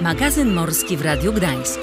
Magazyn morski w Radiu Gdańsk.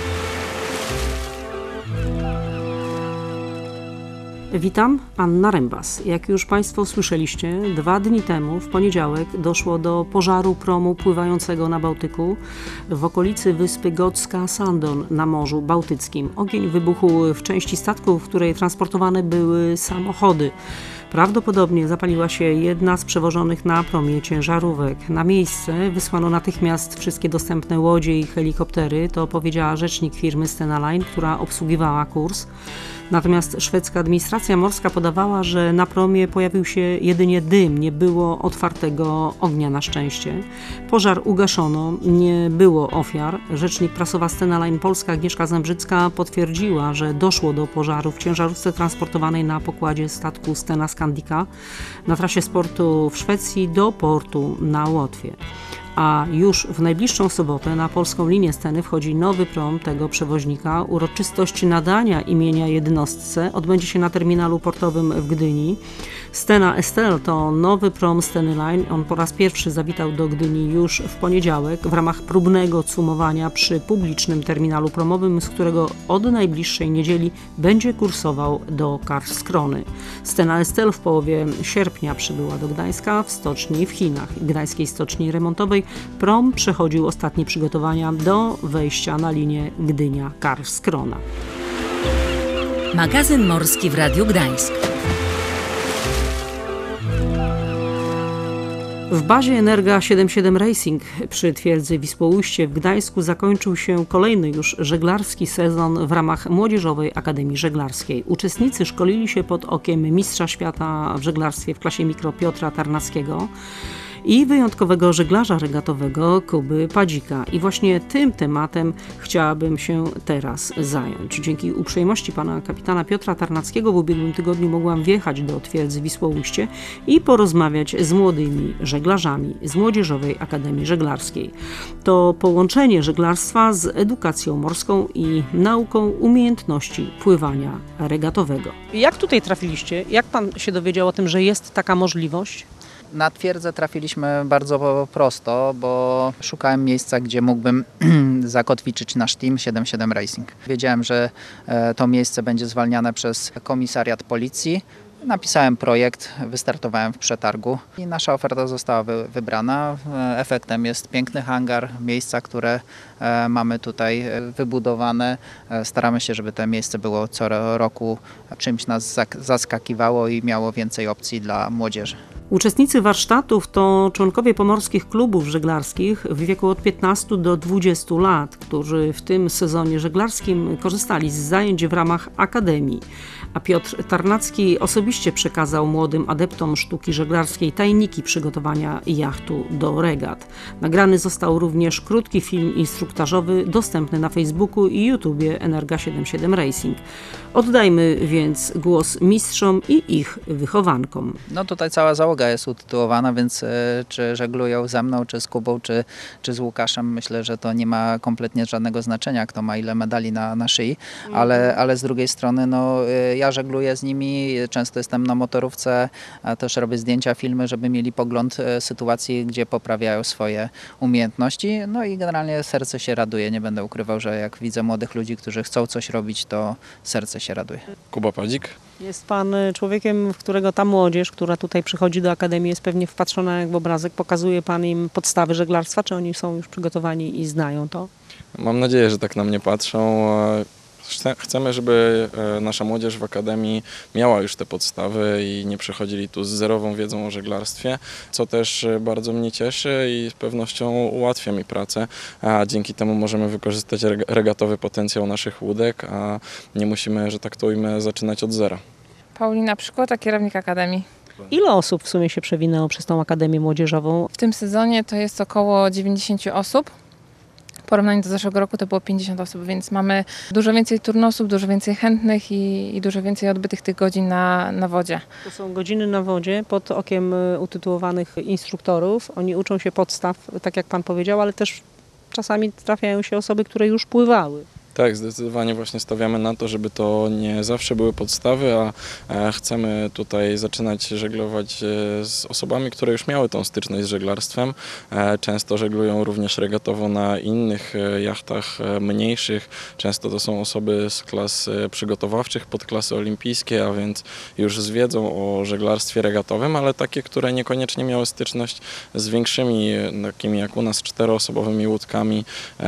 Witam, Anna Rembas. Jak już Państwo słyszeliście, 2 dni temu, w poniedziałek, doszło do pożaru promu pływającego na Bałtyku w okolicy wyspy Gotska Sandon na Morzu Bałtyckim. Ogień wybuchł w części statku, w której transportowane były samochody. Prawdopodobnie zapaliła się jedna z przewożonych na promie ciężarówek. Na miejsce wysłano natychmiast wszystkie dostępne łodzie i helikoptery, to powiedziała rzecznik firmy Stena Line, która obsługiwała kurs. Natomiast szwedzka administracja morska podawała, że na promie pojawił się jedynie dym, nie było otwartego ognia na szczęście. Pożar ugaszono, nie było ofiar. Rzecznik prasowa Stena Line Polska Agnieszka Zembrzycka potwierdziła, że doszło do pożaru w ciężarówce transportowanej na pokładzie statku Stena Scandica na trasie z portu w Szwecji do portu na Łotwie. A już w najbliższą sobotę na polską linię Steny wchodzi nowy prom tego przewoźnika. Uroczystość nadania imienia jednostce odbędzie się na terminalu portowym w Gdyni. Stena Estelle to nowy prom Steny Line. On po raz pierwszy zawitał do Gdyni już w poniedziałek w ramach próbnego cumowania przy publicznym terminalu promowym, z którego od najbliższej niedzieli będzie kursował do Karlskrony. Stena Estelle w połowie sierpnia przybyła do Gdańska w stoczni w Chinach, gdańskiej stoczni remontowej. Prom przechodził ostatnie przygotowania do wejścia na linię Gdynia-Karlskrona. Magazyn morski w Radiu Gdańsk. W bazie Energa 77 Racing przy twierdzy Wisłoujście w Gdańsku zakończył się kolejny już żeglarski sezon w ramach Młodzieżowej Akademii Żeglarskiej. Uczestnicy szkolili się pod okiem mistrza świata w żeglarstwie w klasie mikro Piotra Tarnackiego i wyjątkowego żeglarza regatowego Kuby Padzika. I właśnie tym tematem chciałabym się teraz zająć. Dzięki uprzejmości pana kapitana Piotra Tarnackiego w ubiegłym tygodniu mogłam wjechać do twierdzy Wisłoujście i porozmawiać z młodymi żeglarzami z Młodzieżowej Akademii Żeglarskiej. To połączenie żeglarstwa z edukacją morską i nauką umiejętności pływania regatowego. Jak tutaj trafiliście? Jak pan się dowiedział o tym, że jest taka możliwość? Na twierdzę trafiliśmy bardzo prosto, bo szukałem miejsca, gdzie mógłbym zakotwiczyć nasz team 77 Racing. Wiedziałem, że to miejsce będzie zwalniane przez komisariat policji. Napisałem projekt, wystartowałem w przetargu i nasza oferta została wybrana. Efektem jest piękny hangar, miejsca, które mamy tutaj wybudowane. Staramy się, żeby to miejsce było co roku czymś nas zaskakiwało i miało więcej opcji dla młodzieży. Uczestnicy warsztatów to członkowie pomorskich klubów żeglarskich w wieku od 15 do 20 lat, którzy w tym sezonie żeglarskim korzystali z zajęć w ramach Akademii. A Piotr Tarnacki osobiście przekazał młodym adeptom sztuki żeglarskiej tajniki przygotowania jachtu do regat. Nagrany został również krótki film instruktażowy dostępny na Facebooku i YouTubie Energa 77 Racing. Oddajmy więc głos mistrzom i ich wychowankom. No tutaj cała załoga jest utytułowana, więc czy żeglują ze mną, czy z Kubą, czy z Łukaszem, myślę, że to nie ma kompletnie żadnego znaczenia, kto ma ile medali na szyi, ale z drugiej strony ja żegluję z nimi, często jestem na motorówce, też robię zdjęcia, filmy, żeby mieli pogląd sytuacji, gdzie poprawiają swoje umiejętności. No i generalnie serce się raduje, nie będę ukrywał, że jak widzę młodych ludzi, którzy chcą coś robić, to serce się raduje. Kuba Padzik. Jest pan człowiekiem, w którego ta młodzież, która tutaj przychodzi do Akademii, jest pewnie wpatrzona jak w obrazek. Pokazuje pan im podstawy żeglarstwa, czy oni są już przygotowani i znają to? Mam nadzieję, że tak na mnie patrzą. Chcemy, żeby nasza młodzież w Akademii miała już te podstawy i nie przychodzili tu z zerową wiedzą o żeglarstwie, co też bardzo mnie cieszy i z pewnością ułatwia mi pracę, a dzięki temu możemy wykorzystać regatowy potencjał naszych łódek, a nie musimy, że tak to ujmę, zaczynać od zera. Paulina Przykłota, kierownik Akademii. Ile osób w sumie się przewinęło przez tą Akademię Młodzieżową? W tym sezonie to jest około 90 osób. W porównaniu do zeszłego roku to było 50 osób, więc mamy dużo więcej turnusów, dużo więcej chętnych i dużo więcej odbytych tych godzin na wodzie. To są godziny na wodzie pod okiem utytułowanych instruktorów. Oni uczą się podstaw, tak jak pan powiedział, ale też czasami trafiają się osoby, które już pływały. Tak, zdecydowanie właśnie stawiamy na to, żeby to nie zawsze były podstawy, a chcemy tutaj zaczynać żeglować z osobami, które już miały tą styczność z żeglarstwem. Często żeglują również regatowo na innych jachtach mniejszych. Często to są osoby z klas przygotowawczych pod klasy olimpijskie, a więc już z wiedzą o żeglarstwie regatowym, ale takie, które niekoniecznie miały styczność z większymi, takimi jak u nas, 4-osobowymi łódkami,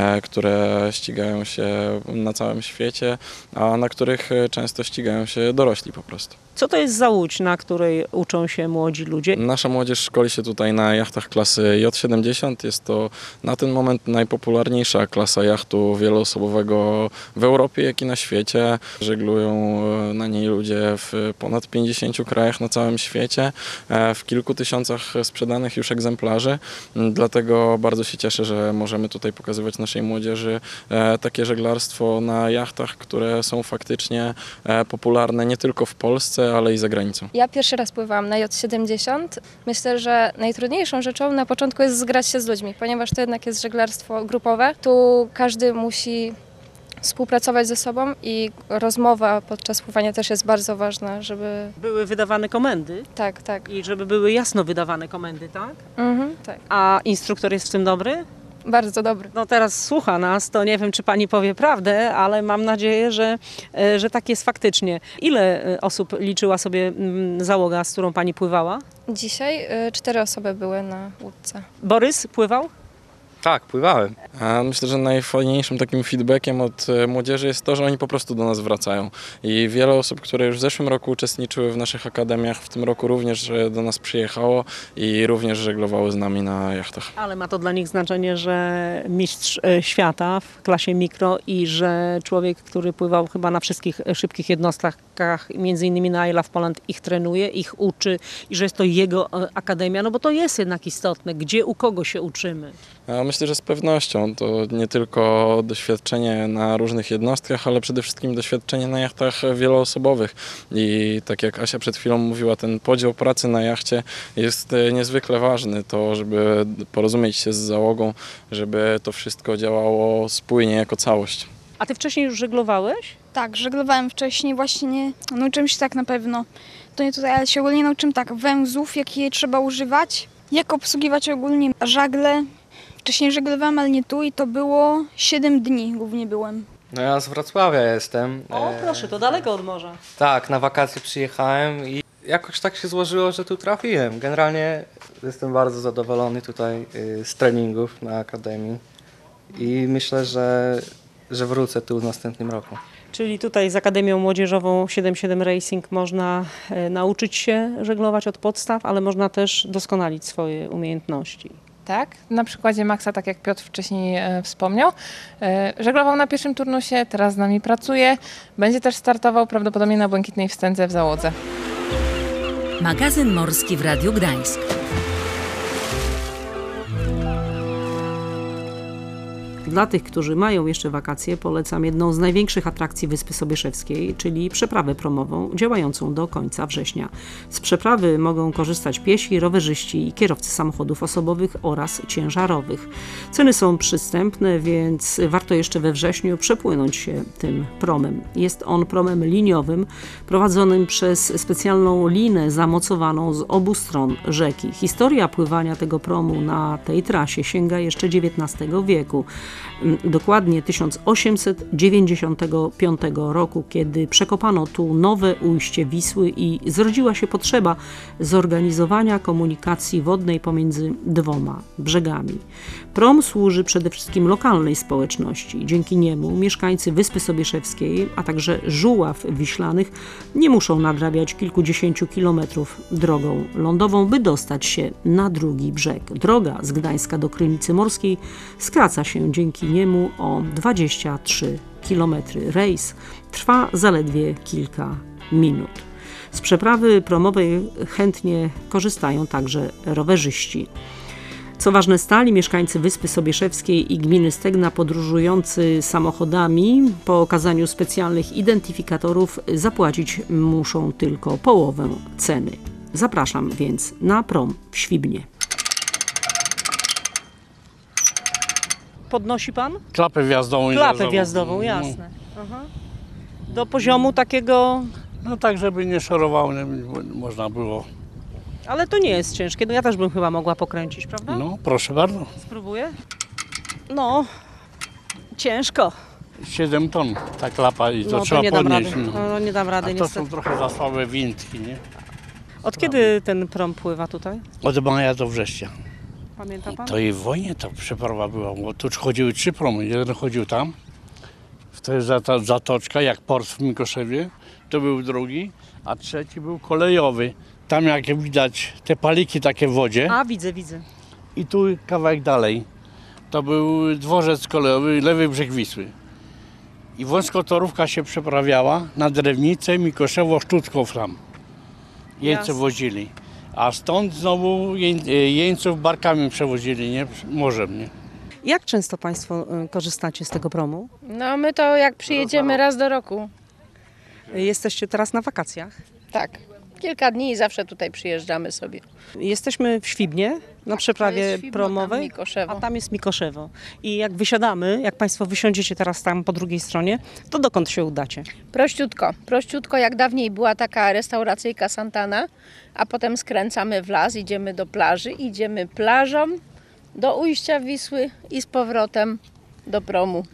które ścigają się na całym świecie, a na których często ścigają się dorośli po prostu. Co to jest za łódź, na której uczą się młodzi ludzie? Nasza młodzież szkoli się tutaj na jachtach klasy J70. Jest to na ten moment najpopularniejsza klasa jachtu wieloosobowego w Europie, jak i na świecie. Żeglują na niej ludzie w ponad 50 krajach na całym świecie, w kilku tysiącach sprzedanych już egzemplarzy. Dlatego bardzo się cieszę, że możemy tutaj pokazywać naszej młodzieży takie żeglarstwo na jachtach, które są faktycznie popularne nie tylko w Polsce, ale i za granicą. Ja pierwszy raz pływałam na J70. Myślę, że najtrudniejszą rzeczą na początku jest zgrać się z ludźmi, ponieważ to jednak jest żeglarstwo grupowe. Tu każdy musi współpracować ze sobą i rozmowa podczas pływania też jest bardzo ważna, żeby... Były wydawane komendy Tak, tak. i żeby były jasno wydawane komendy, tak? Tak. A instruktor jest w tym dobry? Bardzo dobry. No teraz słucha nas, to nie wiem, czy pani powie prawdę, ale mam nadzieję, że tak jest faktycznie. Ile osób liczyła sobie załoga, z którą pani pływała? Dzisiaj 4 osoby były na łódce. Borys pływał? Tak, pływałem. Myślę, że najfajniejszym takim feedbackiem od młodzieży jest to, że oni po prostu do nas wracają. I wiele osób, które już w zeszłym roku uczestniczyły w naszych akademiach, w tym roku również do nas przyjechało i również żeglowały z nami na jachtach. Ale ma to dla nich znaczenie, że mistrz świata w klasie mikro i że człowiek, który pływał chyba na wszystkich szybkich jednostkach, między innymi na I Love Poland, ich trenuje, ich uczy i że jest to jego akademia, no bo to jest jednak istotne, gdzie, u kogo się uczymy. Myślę, że z pewnością to nie tylko doświadczenie na różnych jednostkach, ale przede wszystkim doświadczenie na jachtach wieloosobowych. I tak jak Asia przed chwilą mówiła, ten podział pracy na jachcie jest niezwykle ważny. To, żeby porozumieć się z załogą, żeby to wszystko działało spójnie jako całość. A ty wcześniej już żeglowałeś? Tak, żeglowałem wcześniej, właśnie nauczyłem się tak na pewno. To nie tutaj, ale się ogólnie nauczyłem tak, węzłów, jakie trzeba używać, jak obsługiwać ogólnie żagle. Wcześniej żeglowałem, ale nie tu i to było 7 dni głównie byłem. No ja z Wrocławia jestem. O proszę, to daleko od morza. Tak, na wakacje przyjechałem i jakoś tak się złożyło, że tu trafiłem. Generalnie jestem bardzo zadowolony tutaj z treningów na Akademii i myślę, że wrócę tu w następnym roku. Czyli tutaj z Akademią Młodzieżową 77 Racing można nauczyć się żeglować od podstaw, ale można też doskonalić swoje umiejętności. Tak, na przykładzie Maxa, tak jak Piotr wcześniej wspomniał, żeglował na pierwszym turnusie, teraz z nami pracuje, będzie też startował prawdopodobnie na Błękitnej Wstędze w załodze. Magazyn Morski w Radiu Gdańsk. Dla tych, którzy mają jeszcze wakacje, polecam jedną z największych atrakcji Wyspy Sobieszewskiej, czyli przeprawę promową działającą do końca września. Z przeprawy mogą korzystać piesi, rowerzyści i kierowcy samochodów osobowych oraz ciężarowych. Ceny są przystępne, więc warto jeszcze we wrześniu przepłynąć się tym promem. Jest on promem liniowym, prowadzonym przez specjalną linę zamocowaną z obu stron rzeki. Historia pływania tego promu na tej trasie sięga jeszcze XIX wieku. Dokładnie 1895 roku, kiedy przekopano tu nowe ujście Wisły i zrodziła się potrzeba zorganizowania komunikacji wodnej pomiędzy dwoma brzegami. Prom służy przede wszystkim lokalnej społeczności. Dzięki niemu mieszkańcy Wyspy Sobieszewskiej, a także Żuław Wiślanych nie muszą nadrabiać kilkudziesięciu kilometrów drogą lądową, by dostać się na drugi brzeg. Droga z Gdańska do Krynicy Morskiej skraca się dzięki niemu o 23 km. Rejs trwa zaledwie kilka minut. Z przeprawy promowej chętnie korzystają także rowerzyści. Co ważne, stali mieszkańcy Wyspy Sobieszewskiej i gminy Stegna podróżujący samochodami po okazaniu specjalnych identyfikatorów zapłacić muszą tylko połowę ceny. Zapraszam więc na prom w Świbnie. podnosi pan? Klapę wjazdową. Klapę wjazdową, jasne. Aha. Do poziomu takiego... No tak, żeby nie szorowało, można było. Ale to nie jest ciężkie, no ja też bym chyba mogła pokręcić, prawda? No, proszę bardzo. Spróbuję. No, ciężko. 7 ton ta klapa i to No trzeba to nie dam podnieść. rady. No. No, nie dam rady A to niestety. są trochę za słabe windki, nie? Od kiedy ten prom pływa tutaj? Od maja do września. Pamięta pan? To i w wojnie ta przeprawa była, bo tu chodziły 3 promy. Jeden chodził tam, to jest zatoczka, jak port w Mikoszewie, to był drugi, a trzeci był kolejowy. Tam jak widać te paliki takie w wodzie A, widzę, widzę. i tu kawałek dalej. To był dworzec kolejowy, lewy brzeg Wisły. I wąskotorówka się przeprawiała na Drewnicę, Mikoszewo, Sztucków tam. Jeńce Jasne. wozili. A stąd znowu jeńców barkami przewozili, nie? Morzem, nie? Jak często państwo korzystacie z tego promu? No my to jak przyjedziemy raz do roku. Jesteście teraz na wakacjach. Tak. Kilka dni i zawsze tutaj przyjeżdżamy sobie. Jesteśmy w Świdnie na To przeprawie jest Świdno, promowej, tam Mikoszewo. a tam jest Mikoszewo. I jak wysiadamy, jak państwo wysiądziecie teraz tam po drugiej stronie, to dokąd się udacie? Prościutko jak dawniej była taka restauracyjka Santana, a potem skręcamy w las, idziemy do plaży, idziemy plażą do ujścia Wisły i z powrotem do promu.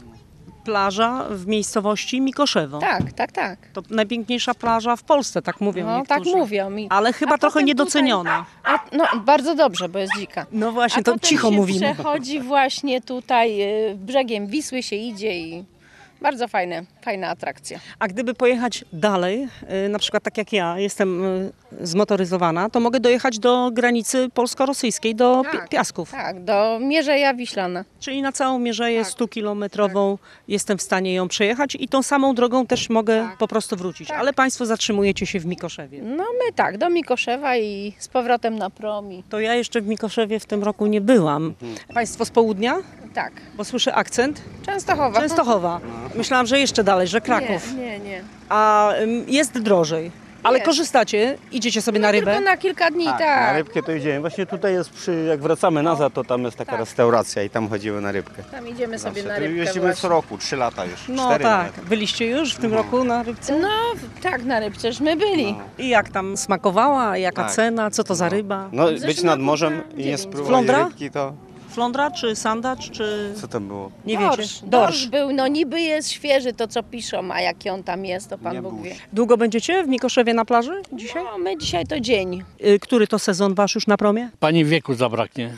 Plaża w miejscowości Mikoszewo. Tak. To najpiękniejsza plaża w Polsce, tak mówią No tak niektórzy. mówią. Ale chyba A trochę potem niedoceniona. No bardzo dobrze, bo jest dzika. No właśnie, A to potem cicho się mówimy. przechodzi właśnie tutaj brzegiem Wisły się idzie i bardzo fajna atrakcja. A gdyby pojechać dalej, na przykład tak jak ja, jestem zmotoryzowana, to mogę dojechać do granicy polsko-rosyjskiej, do Piasków. Tak, do Mierzeja Wiślana. Czyli na całą Mierzeję 100-kilometrową jestem w stanie ją przejechać i tą samą drogą też mogę po prostu wrócić. Ale państwo zatrzymujecie się w Mikoszewie. No my tak, do Mikoszewa i z powrotem na prom. To ja jeszcze w Mikoszewie w tym roku nie byłam. Państwo z południa? Tak. Bo słyszę akcent. Częstochowa. Częstochowa. Myślałam, że jeszcze dalej, że Kraków. Nie. A jest drożej. Ale Jest. korzystacie, idziecie sobie na rybę. Tylko na kilka dni, Na tak. rybkę to idziemy. Właśnie tutaj jest jak wracamy nazad, to tam jest taka restauracja i tam chodzimy na rybkę. Tam idziemy sobie na Tu rybkę jeździmy właśnie. co roku, 3 lata już, 4 No tak. nawet. Byliście już w tym roku na rybce? No tak, na rybceż my byli. I jak tam smakowała? Jaka Tak. cena? Co to za ryba? No zeszłym być nad roku morzem na i nie 9. spróbować Flądra? rybki to... Flądra czy sandacz czy... Co to było? Nie Dorsz. wiecie? Dorsz był, no niby jest świeży to co piszą, a jaki on tam jest, to Pan Nie Bóg był. wie. Długo będziecie w Mikoszewie na plaży dzisiaj? No my dzisiaj to dzień. Który to sezon wasz już na promie? Pani wieku zabraknie.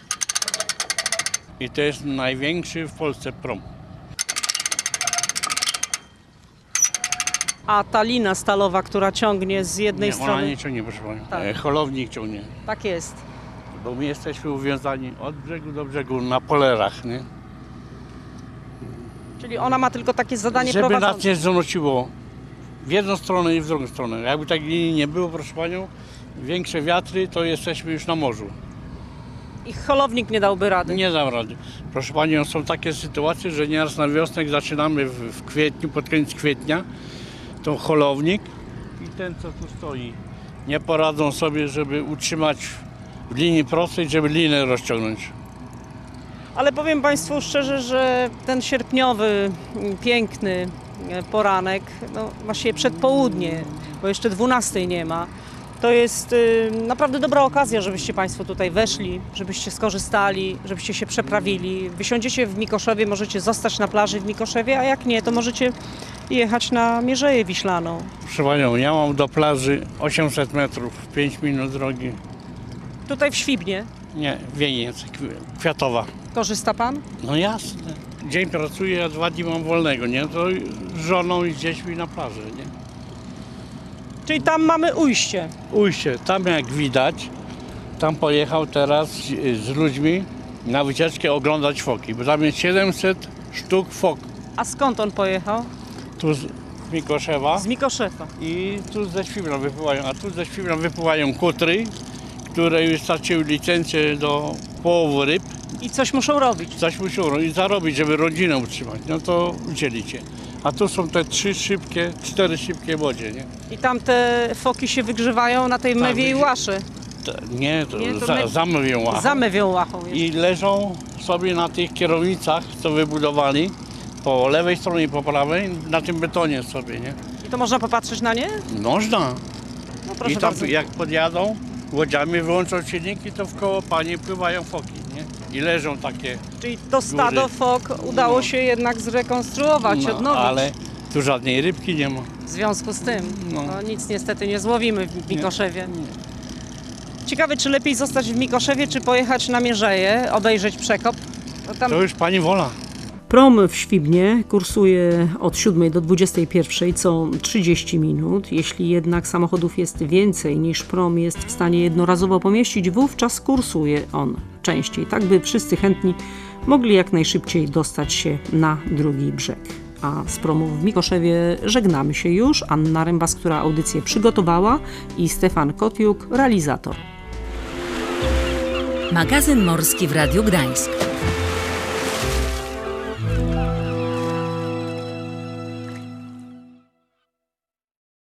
I to jest największy w Polsce prom. A ta lina stalowa, która ciągnie z jednej Nie, ona strony... nie ciągnie, proszę Pani. Tak. Holownik ciągnie. Tak jest. Bo my jesteśmy uwiązani od brzegu do brzegu na polerach, nie? Czyli ona ma tylko takie zadanie Żeby nas prowadzące. nie zanosiło w jedną stronę i w drugą stronę. Jakby takiej linii nie było, proszę Panią, większe wiatry, to jesteśmy już na morzu. I holownik nie dałby rady. Nie dam rady. Proszę Panią, są takie sytuacje, że nieraz na wiosnę, jak zaczynamy w kwietniu, pod koniec kwietnia, to holownik i ten, co tu stoi, nie poradzą sobie, żeby utrzymać w linii prostej, żeby linę rozciągnąć. Ale powiem Państwu szczerze, że ten sierpniowy, piękny poranek, no właściwie przedpołudnie, bo jeszcze 12 nie ma, to jest naprawdę dobra okazja, żebyście Państwo tutaj weszli, żebyście skorzystali, żebyście się przeprawili. Wysiądziecie w Mikoszewie, możecie zostać na plaży w Mikoszewie, a jak nie, to możecie jechać na Mierzeję Wiślaną. Proszę Panią, ja mam do plaży 800 metrów, 5 minut drogi. Tutaj w Świbnie Nie, Wieniec, Kwiatowa. korzysta Pan? No jasne. Dzień pracuję, a 2 dni mam wolnego, nie? To z żoną i z dziećmi na plaży, nie? Czyli tam mamy ujście. Ujście, tam jak widać, tam pojechał teraz z ludźmi na wycieczkę oglądać foki, bo tam jest 700 sztuk fok. A skąd on pojechał? Tu z Mikoszewa Z Mikoszewa. i tu ze Świbra wypływają, a tu ze Świbra wypływają kutry, które już straciły licencję do połowu ryb. I coś muszą robić. Coś muszą i zarobić, żeby rodzinę utrzymać, no to udzielicie. A tu są te 4 szybkie łodzie, nie? I tam te foki się wygrzewają na tej mewie i łaszy. Nie, to, Nie, to zamówią łachą. Zamewią łachą. I leżą sobie na tych kierownicach, co wybudowali, po lewej stronie i po prawej, na tym betonie sobie, nie? I to można popatrzeć na nie? Można. No proszę I tam bardzo. jak podjadą łodziami, wyłączą silniki, to wkoło pani pływają foki, nie? I leżą takie. Czyli to stado góry. fok udało się jednak zrekonstruować, odnowić. Ale tu żadnej rybki nie ma. W związku z tym No. nic niestety nie złowimy w Mikoszewie. Ciekawe, czy lepiej zostać w Mikoszewie, czy pojechać na Mierzeję, obejrzeć przekop? Bo tam... To już pani wola. Prom w Świdnie kursuje od 7 do 21 co 30 minut. Jeśli jednak samochodów jest więcej niż prom jest w stanie jednorazowo pomieścić, wówczas kursuje on częściej, tak by wszyscy chętni mogli jak najszybciej dostać się na drugi brzeg. A z promów w Mikoszewie żegnamy się już. Anna Rembas, która audycję przygotowała, i Stefan Kotiuk, realizator. Magazyn Morski w Radiu Gdańsk.